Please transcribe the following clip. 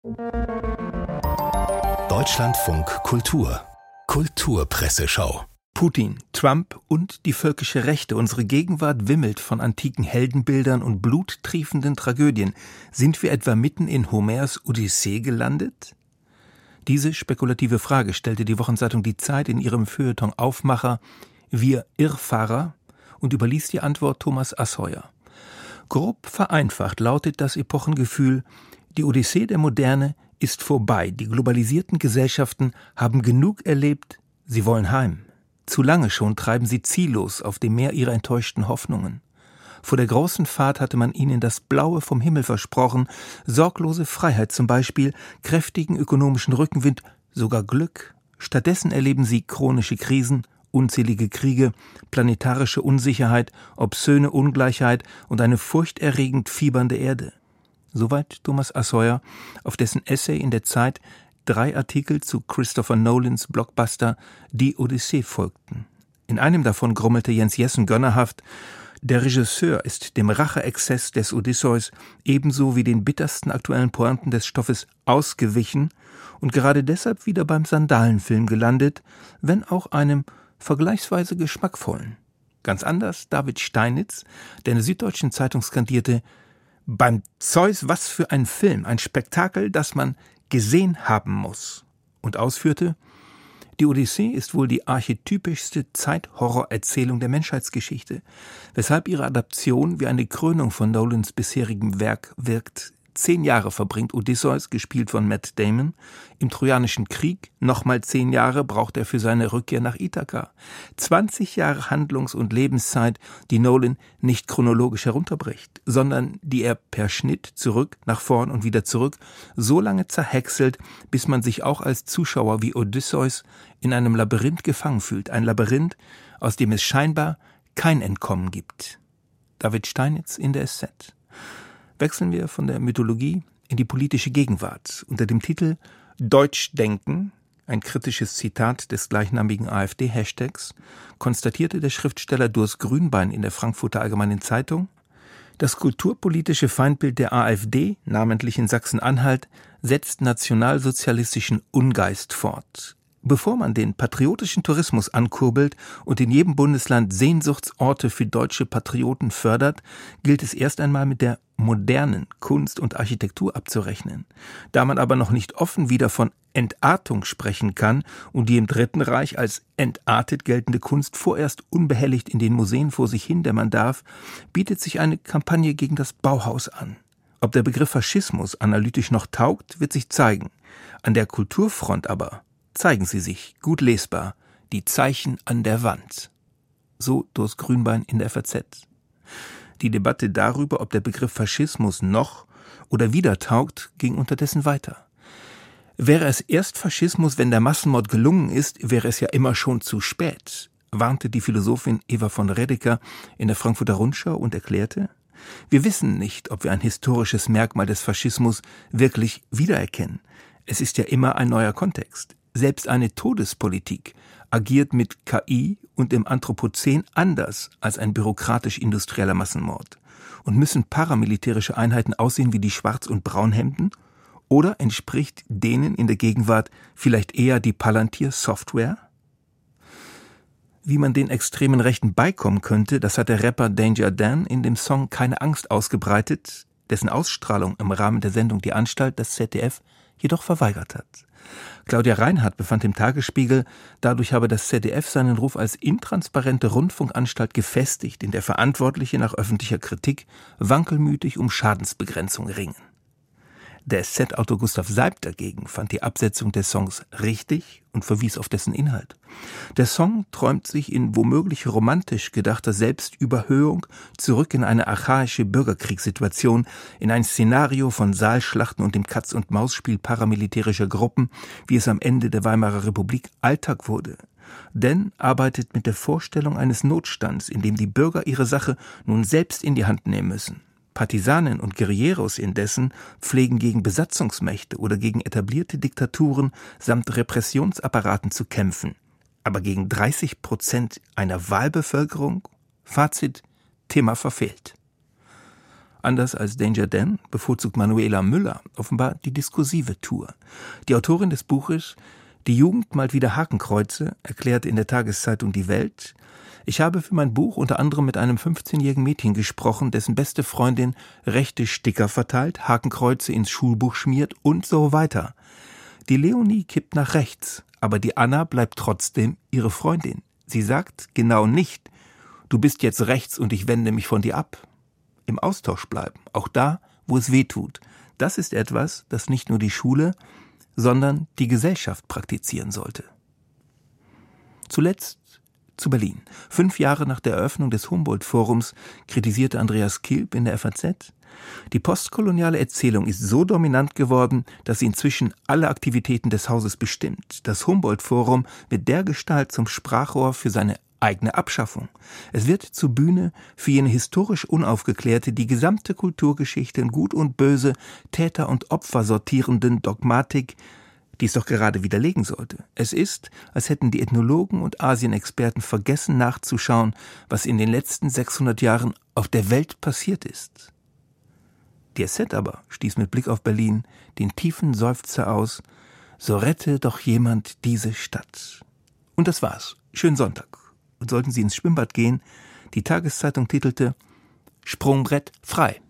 Deutschlandfunk Kultur Kulturpresseschau. Putin, Trump und die völkische Rechte. Unsere Gegenwart wimmelt von antiken Heldenbildern und bluttriefenden Tragödien. Sind wir etwa mitten in Homers Odyssee gelandet? Diese spekulative Frage stellte die Wochenzeitung Die Zeit in ihrem Feuilleton Aufmacher Wir Irrfahrer und überließ die Antwort Thomas Asheuer. Grob vereinfacht lautet das Epochengefühl: Die Odyssee der Moderne ist vorbei. Die globalisierten Gesellschaften haben genug erlebt. Sie wollen heim. Zu lange schon treiben sie ziellos auf dem Meer ihrer enttäuschten Hoffnungen. Vor der großen Fahrt hatte man ihnen das Blaue vom Himmel versprochen, sorglose Freiheit zum Beispiel, kräftigen ökonomischen Rückenwind, sogar Glück. Stattdessen erleben sie chronische Krisen, unzählige Kriege, planetarische Unsicherheit, obszöne Ungleichheit und eine furchterregend fiebernde Erde. Soweit Thomas Asheuer, auf dessen Essay in der Zeit 3 Artikel zu Christopher Nolans Blockbuster Die Odyssee folgten. In einem davon grummelte Jens Jessen gönnerhaft: Der Regisseur ist dem Racheexzess des Odysseus ebenso wie den bittersten aktuellen Pointen des Stoffes ausgewichen und gerade deshalb wieder beim Sandalenfilm gelandet, wenn auch einem vergleichsweise geschmackvollen. Ganz anders David Steinitz, der in der Süddeutschen Zeitung skandierte: Beim Zeus, was für ein Film, ein Spektakel, das man gesehen haben muss, und ausführte: Die Odyssee ist wohl die archetypischste Zeithorrorerzählung der Menschheitsgeschichte, weshalb ihre Adaption wie eine Krönung von Nolans bisherigem Werk wirkt. 10 Jahre verbringt Odysseus, gespielt von Matt Damon, im Trojanischen Krieg. Nochmal 10 Jahre braucht er für seine Rückkehr nach Ithaka. 20 Jahre Handlungs- und Lebenszeit, die Nolan nicht chronologisch herunterbricht, sondern die er per Schnitt zurück, nach vorn und wieder zurück so lange zerhäckselt, bis man sich auch als Zuschauer wie Odysseus in einem Labyrinth gefangen fühlt. Ein Labyrinth, aus dem es scheinbar kein Entkommen gibt. David Steinitz in der SZ. Wechseln wir von der Mythologie in die politische Gegenwart. Unter dem Titel Deutschdenken, ein kritisches Zitat des gleichnamigen AfD-Hashtags, konstatierte der Schriftsteller Durs Grünbein in der Frankfurter Allgemeinen Zeitung: Das kulturpolitische Feindbild der AfD, namentlich in Sachsen-Anhalt, setzt nationalsozialistischen Ungeist fort. Bevor man den patriotischen Tourismus ankurbelt und in jedem Bundesland Sehnsuchtsorte für deutsche Patrioten fördert, gilt es erst einmal mit der modernen Kunst und Architektur abzurechnen. Da man aber noch nicht offen wieder von Entartung sprechen kann und die im Dritten Reich als entartet geltende Kunst vorerst unbehelligt in den Museen vor sich hindämmern darf, bietet sich eine Kampagne gegen das Bauhaus an. Ob der Begriff Faschismus analytisch noch taugt, wird sich zeigen. An der Kulturfront aber zeigen sie sich, gut lesbar, die Zeichen an der Wand. So Durs Grünbein in der FAZ. Die Debatte darüber, ob der Begriff Faschismus noch oder wieder taugt, ging unterdessen weiter. Wäre es erst Faschismus, wenn der Massenmord gelungen ist, wäre es ja immer schon zu spät, warnte die Philosophin Eva von Redeker in der Frankfurter Rundschau und erklärte: Wir wissen nicht, ob wir ein historisches Merkmal des Faschismus wirklich wiedererkennen. Es ist ja immer ein neuer Kontext. Selbst eine Todespolitik agiert mit KI und im Anthropozän anders als ein bürokratisch-industrieller Massenmord. Und müssen paramilitärische Einheiten aussehen wie die Schwarz- und Braunhemden? Oder entspricht denen in der Gegenwart vielleicht eher die Palantir-Software? Wie man den extremen Rechten beikommen könnte, das hat der Rapper Danger Dan in dem Song Keine Angst ausgebreitet, dessen Ausstrahlung im Rahmen der Sendung Die Anstalt das ZDF jedoch verweigert hat. Claudia Reinhardt befand im Tagesspiegel, dadurch habe das ZDF seinen Ruf als intransparente Rundfunkanstalt gefestigt, in der Verantwortliche nach öffentlicher Kritik wankelmütig um Schadensbegrenzung ringen. Der SZ-Autor Gustav Seibt dagegen fand die Absetzung des Songs richtig und verwies auf dessen Inhalt. Der Song träumt sich in womöglich romantisch gedachter Selbstüberhöhung zurück in eine archaische Bürgerkriegssituation, in ein Szenario von Saalschlachten und dem Katz-und-Maus-Spiel paramilitärischer Gruppen, wie es am Ende der Weimarer Republik Alltag wurde. Denn arbeitet mit der Vorstellung eines Notstands, in dem die Bürger ihre Sache nun selbst in die Hand nehmen müssen. Partisanen und Guerilleros indessen pflegen gegen Besatzungsmächte oder gegen etablierte Diktaturen samt Repressionsapparaten zu kämpfen. Aber gegen 30% einer Wahlbevölkerung? Fazit: Thema verfehlt. Anders als Danger Dan bevorzugt Manuela Müller offenbar die diskursive Tour. Die Autorin des Buches »Die Jugend malt wieder Hakenkreuze« erklärt in der Tageszeitung Die Welt: Ich habe für mein Buch unter anderem mit einem 15-jährigen Mädchen gesprochen, dessen beste Freundin rechte Sticker verteilt, Hakenkreuze ins Schulbuch schmiert und so weiter. Die Leonie kippt nach rechts, aber die Anna bleibt trotzdem ihre Freundin. Sie sagt genau nicht: Du bist jetzt rechts und ich wende mich von dir ab. Im Austausch bleiben, auch da, wo es weh tut. Das ist etwas, das nicht nur die Schule, sondern die Gesellschaft praktizieren sollte. Zuletzt zu Berlin. 5 Jahre nach der Eröffnung des Humboldt-Forums kritisierte Andreas Kilb in der FAZ: Die postkoloniale Erzählung ist so dominant geworden, dass sie inzwischen alle Aktivitäten des Hauses bestimmt. Das Humboldt-Forum wird dergestalt zum Sprachrohr für seine eigene Abschaffung. Es wird zur Bühne für jene historisch Unaufgeklärte, die gesamte Kulturgeschichte in Gut und Böse, Täter und Opfer sortierenden Dogmatik, die es doch gerade widerlegen sollte. Es ist, als hätten die Ethnologen und Asienexperten vergessen nachzuschauen, was in den letzten 600 Jahren auf der Welt passiert ist. Die SZ aber stieß mit Blick auf Berlin den tiefen Seufzer aus: So rette doch jemand diese Stadt. Und das war's. Schönen Sonntag. Und sollten Sie ins Schwimmbad gehen, die Tageszeitung titelte: Sprungbrett frei.